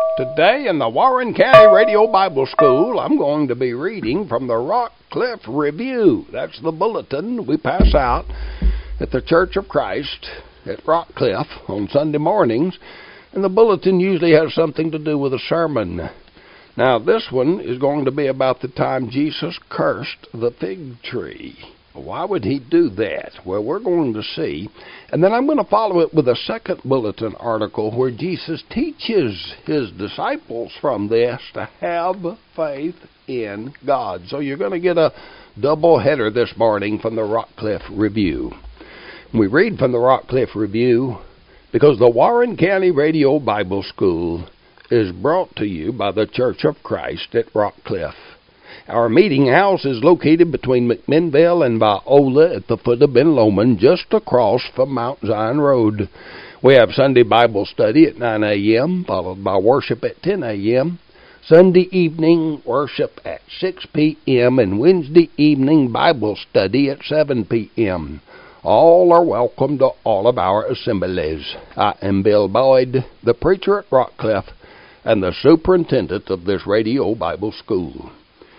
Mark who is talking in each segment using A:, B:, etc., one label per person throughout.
A: Today in the Warren County Radio Bible School, I'm going to be reading from the Rockcliffe Review. That's the bulletin we pass out at the Church of Christ at Rockcliffe on Sunday mornings, and the bulletin usually has something to do with a sermon. Now, this one is going to be about the time Jesus cursed the fig tree. Why would he do that? Well, we're going to see. And then I'm going to follow it with a second bulletin article where Jesus teaches his disciples from this to have faith in God. So you're going to get a double header this morning from the Rockcliffe Review. We read from the Rockcliffe Review because the Warren County Radio Bible School is brought to you by the Church of Christ at Rockcliffe. Our meeting house is located between McMinnville and Viola at the foot of Ben Lomond, just across from Mount Zion Road. We have Sunday Bible study at 9 a.m., followed by worship at 10 a.m., Sunday evening worship at 6 p.m., and Wednesday evening Bible study at 7 p.m. All are welcome to all of our assemblies. I am Bill Boyd, the preacher at Rockcliffe, and the superintendent of this radio Bible school.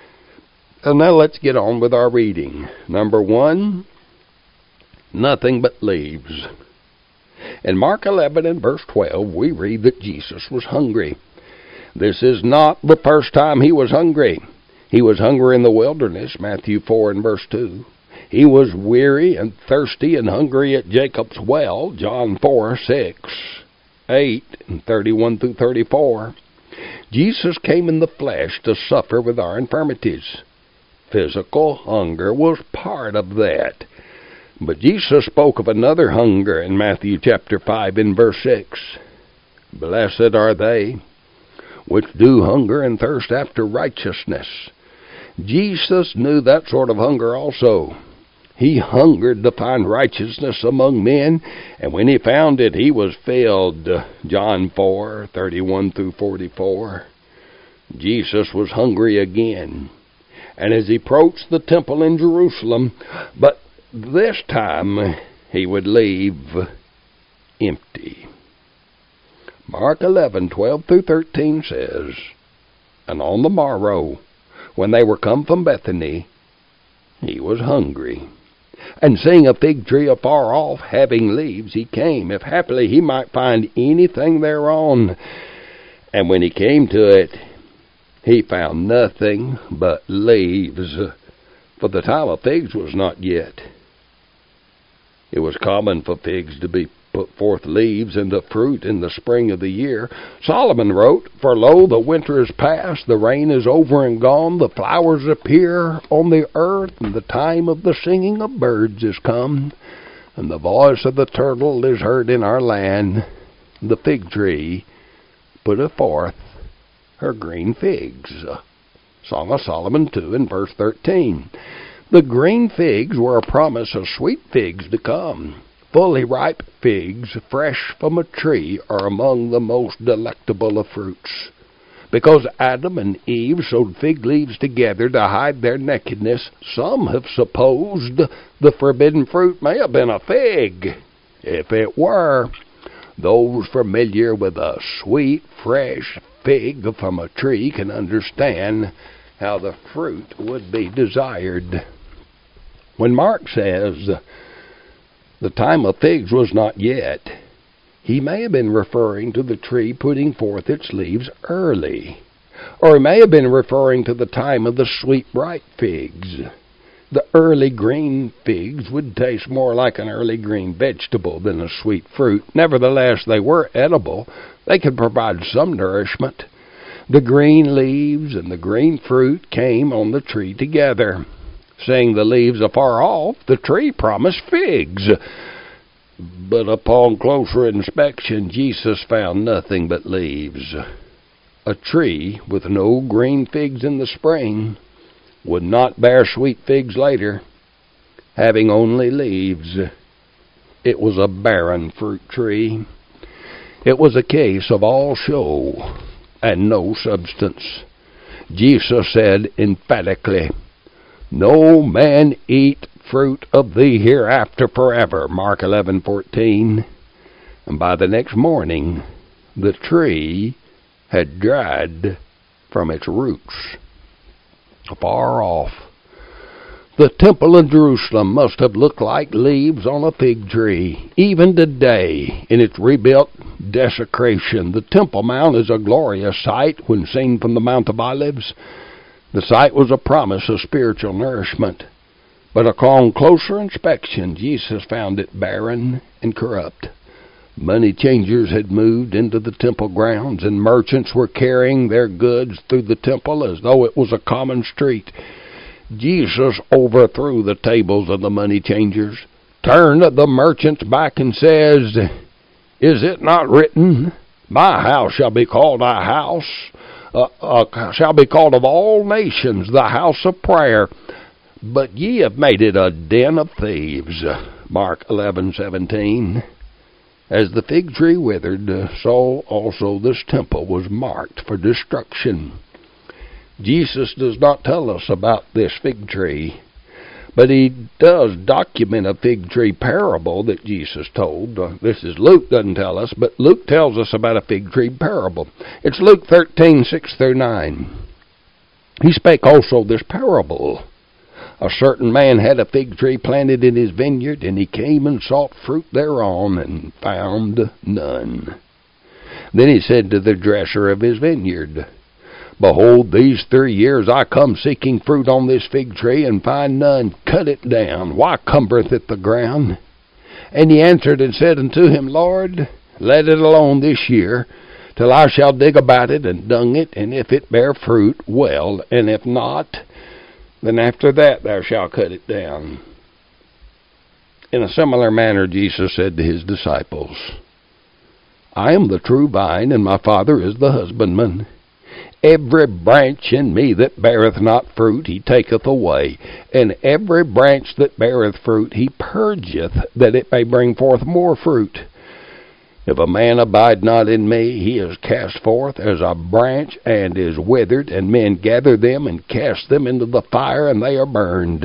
A: And now let's get on with our reading. Number 1, nothing but leaves. In Mark 11 and verse 12, we read that Jesus was hungry. This is not the first time he was hungry. He was hungry in the wilderness, Matthew 4 and verse 2. He was weary and thirsty and hungry at Jacob's well, John 4, 6, 8, and 31 through 34. Jesus came in the flesh to suffer with our infirmities. Physical hunger was part of that. But Jesus spoke of another hunger in Matthew chapter 5 and verse 6. Blessed are they which do hunger and thirst after righteousness. Jesus knew that sort of hunger also. He hungered to find righteousness among men, and when he found it, he was filled. John 4, 31 through 44. Jesus was hungry again. And as he approached the temple in Jerusalem, but this time he would leave empty. Mark 11, 12 through 13 says, And on the morrow, when they were come from Bethany, he was hungry. And seeing a fig tree afar off, having leaves, he came, if happily he might find anything thereon. And when he came to it, he found nothing but leaves, for the time of figs was not yet. It was common for figs to be put forth leaves and to fruit in the spring of the year. Solomon wrote, For lo, the winter is past, the rain is over and gone, the flowers appear on the earth, and the time of the singing of birds is come, and the voice of the turtle is heard in our land. The fig tree putteth forth her green figs. Song of Solomon 2 and verse 13. The green figs were a promise of sweet figs to come. Fully ripe figs, fresh from a tree, are among the most delectable of fruits. Because Adam and Eve sewed fig leaves together to hide their nakedness, some have supposed the forbidden fruit may have been a fig. If it were, those familiar with a sweet, fresh fig from a tree can understand how the fruit would be desired. When Mark says the time of figs was not yet, he may have been referring to the tree putting forth its leaves early, or he may have been referring to the time of the sweet ripe figs. The early green figs would taste more like an early green vegetable than a sweet fruit. Nevertheless, they were edible. They could provide some nourishment. The green leaves and the green fruit came on the tree together. Seeing the leaves afar off, the tree promised figs. But upon closer inspection, Jesus found nothing but leaves. A tree with no green figs in the spring would not bear sweet figs later, having only leaves. It was a barren fruit tree. It was a case of all show and no substance. Jesus said emphatically, No man eat fruit of thee hereafter forever, Mark 11:14. And by the next morning, the tree had dried from its roots. Far off, the temple in Jerusalem must have looked like leaves on a fig tree. Even today, in its rebuilt desecration, the Temple Mount is a glorious sight when seen from the Mount of Olives. The site was a promise of spiritual nourishment, but upon closer inspection, Jesus found it barren and corrupt. Money changers had moved into the temple grounds, and merchants were carrying their goods through the temple as though it was a common street. Jesus overthrew the tables of the money changers, turned the merchants back, and says, "Is it not written, my house shall be called a house, shall be called of all nations the house of prayer, but ye have made it a den of thieves." Mark 11:17. As the fig tree withered, so also this temple was marked for destruction. Jesus does not tell us about this fig tree, but he does document a fig tree parable that Jesus told. This is Luke doesn't tell us, but Luke tells us about a fig tree parable. It's Luke 13:6-9. He spake also this parable. A certain man had a fig tree planted in his vineyard, and he came and sought fruit thereon, and found none. Then he said to the dresser of his vineyard, Behold, these 3 years I come seeking fruit on this fig tree, and find none. Cut it down. Why cumbereth it the ground? And he answered and said unto him, Lord, let it alone this year, till I shall dig about it and dung it, and if it bear fruit, well, and if not, then after that thou shalt cut it down. In a similar manner Jesus said to his disciples, I am the true vine, and my Father is the husbandman. Every branch in me that beareth not fruit he taketh away, and every branch that beareth fruit he purgeth, that it may bring forth more fruit. If a man abide not in me, he is cast forth as a branch and is withered, and men gather them and cast them into the fire, and they are burned.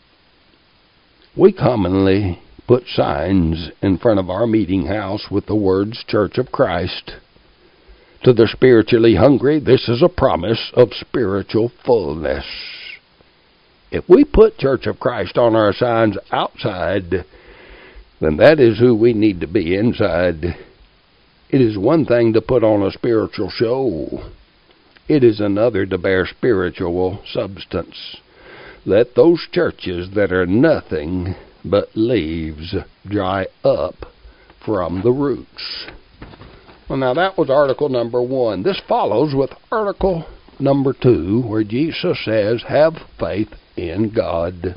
A: We commonly put signs in front of our meeting house with the words Church of Christ. To the spiritually hungry, this is a promise of spiritual fullness. If we put Church of Christ on our signs outside, then that is who we need to be inside. It is one thing to put on a spiritual show. It is another to bear spiritual substance. Let those churches that are nothing but leaves dry up from the roots. Well, now that was article number 1. This follows with article number 2, where Jesus says, have faith in God.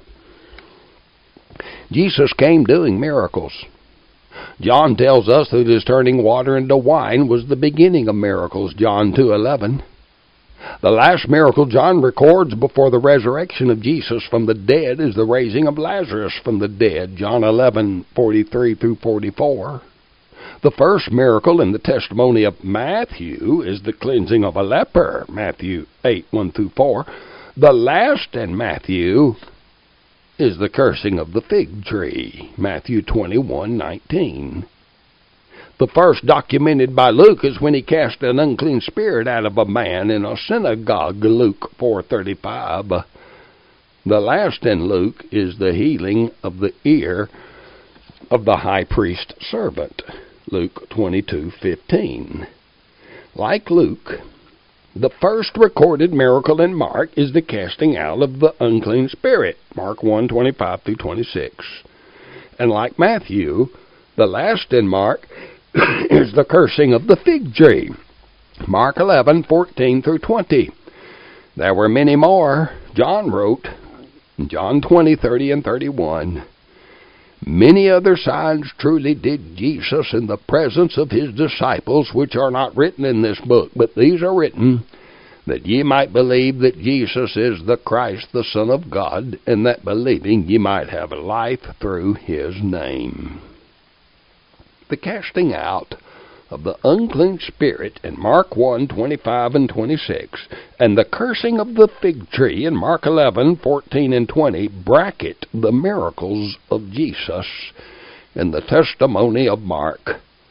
A: Jesus came doing miracles. John tells us that his turning water into wine was the beginning of miracles, John 2:11. The last miracle John records before the resurrection of Jesus from the dead is the raising of Lazarus from the dead, John 11:43-44. The first miracle in the testimony of Matthew is the cleansing of a leper, Matthew 8:1-4. The last in Matthew is the cursing of the fig tree, Matthew 21:19. The first documented by Luke is when he cast an unclean spirit out of a man in a synagogue, Luke 4:35. The last in Luke is the healing of the ear of the high priest's servant, Luke 22:15. Like Luke, the first recorded miracle in Mark is the casting out of the unclean spirit, Mark 1:25-26. And like Matthew, the last in Mark is the cursing of the fig tree, Mark 11:14-20. There were many more, John wrote, John 20:30-31. Many other signs truly did Jesus in the presence of his disciples, which are not written in this book, but these are written, that ye might believe that Jesus is the Christ, the Son of God, and that believing ye might have life through his name. The casting out of the unclean spirit in Mark 1:25-26, and the cursing of the fig tree in Mark 11:14-20 bracket the miracles of Jesus in the testimony of Mark.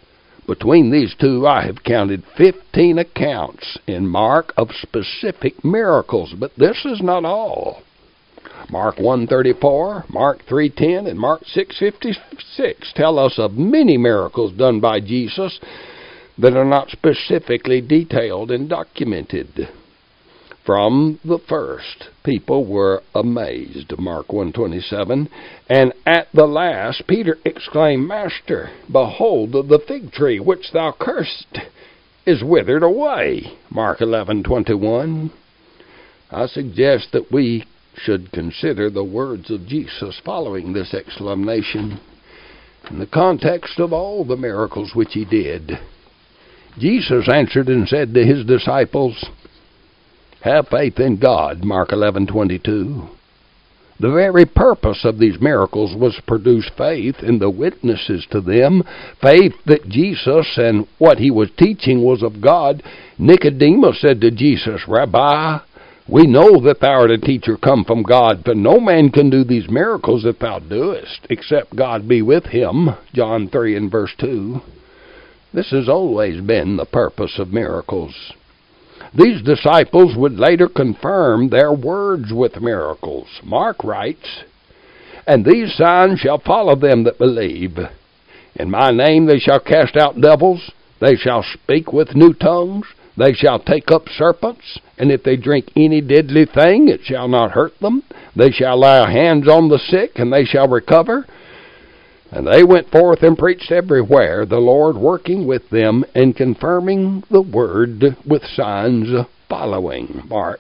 A: Between these two, I have counted 15 accounts in Mark of specific miracles, but this is not all. Mark 1:34, Mark 3:10, and Mark 6:56 tell us of many miracles done by Jesus that are not specifically detailed and documented. From the first, people were amazed, Mark 1:27, and at the last, Peter exclaimed, Master, behold, the fig tree which thou cursed is withered away, Mark 11:21. I suggest that we should consider the words of Jesus following this exclamation in the context of all the miracles which he did. Jesus answered and said to his disciples, Have faith in God, Mark 11:22. The very purpose of these miracles was to produce faith in the witnesses to them, faith that Jesus and what he was teaching was of God. Nicodemus said to Jesus, Rabbi, we know that thou art a teacher come from God, for no man can do these miracles that thou doest, except God be with him, John 3 and verse 2. This has always been the purpose of miracles. These disciples would later confirm their words with miracles. Mark writes, And these signs shall follow them that believe. In my name they shall cast out devils, they shall speak with new tongues, they shall take up serpents, and if they drink any deadly thing, it shall not hurt them. They shall lay hands on the sick, and they shall recover. And they went forth and preached everywhere, the Lord working with them and confirming the word with signs following. Mark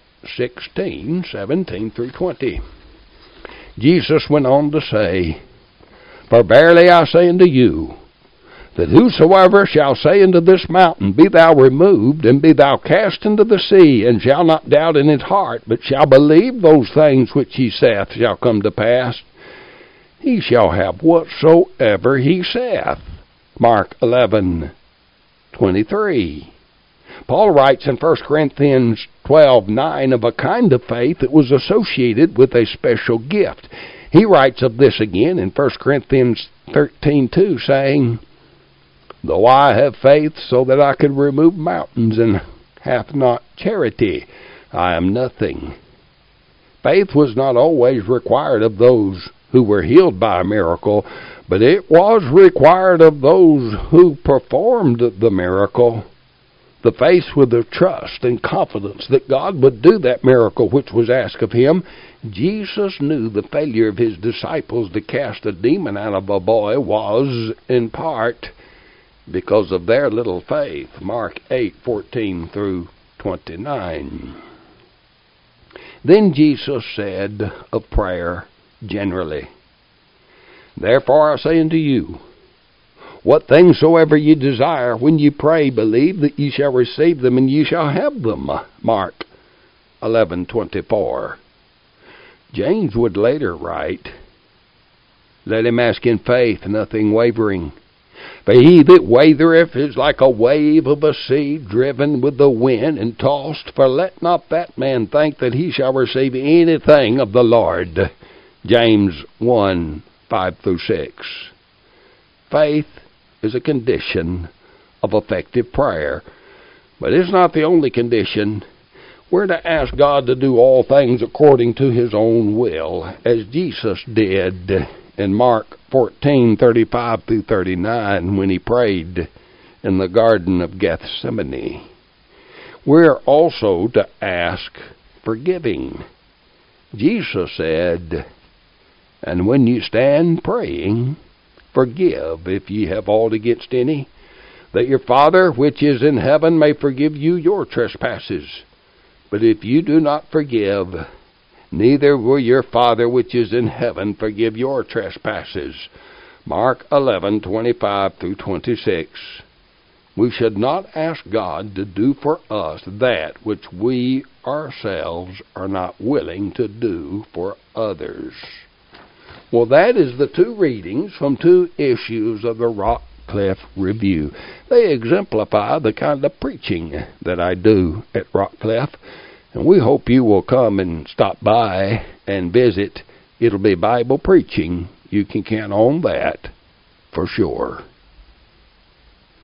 A: 16:17 through 20. Jesus went on to say, For verily I say unto you, that whosoever shall say unto this mountain, Be thou removed, and be thou cast into the sea, and shall not doubt in his heart, but shall believe those things which he saith shall come to pass, he shall have whatsoever he saith. Mark 11:23. Paul writes in 1 Corinthians 12:9 of a kind of faith that was associated with a special gift. He writes of this again in 1 Corinthians 13:2, saying, Though I have faith so that I could remove mountains, and hath not charity, I am nothing. Faith was not always required of those who were healed by a miracle, but it was required of those who performed the miracle. The faith with the trust and confidence that God would do that miracle which was asked of him. Jesus knew the failure of his disciples to cast a demon out of a boy was, in part, because of their little faith. Mark 8:14 through 29. Then Jesus said of prayer generally, Therefore I say unto you, what things soever ye desire, when ye pray, believe that ye shall receive them, and ye shall have them. Mark 11:24. James would later write, Let him ask in faith, nothing wavering. For he that wavereth is like a wave of a sea, driven with the wind and tossed. For let not that man think that he shall receive anything of the Lord. James 1:5 through 6. Faith is a condition of effective prayer, but it's not the only condition. We're to ask God to do all things according to his own will, as Jesus did in Mark 14:35 through 39 when he prayed in the Garden of Gethsemane. We're also to ask forgiving. Jesus said, And when you stand praying, forgive if ye have aught against any, that your Father which is in heaven may forgive you your trespasses. But if you do not forgive, neither will your Father which is in heaven forgive your trespasses. Mark 11:25 through 26. We should not ask God to do for us that which we ourselves are not willing to do for others. Well, that is the two readings from two issues of the Rockcliffe Review. They exemplify the kind of preaching that I do at Rockcliffe, and we hope you will come and stop by and visit. It'll be Bible preaching. You can count on that for sure.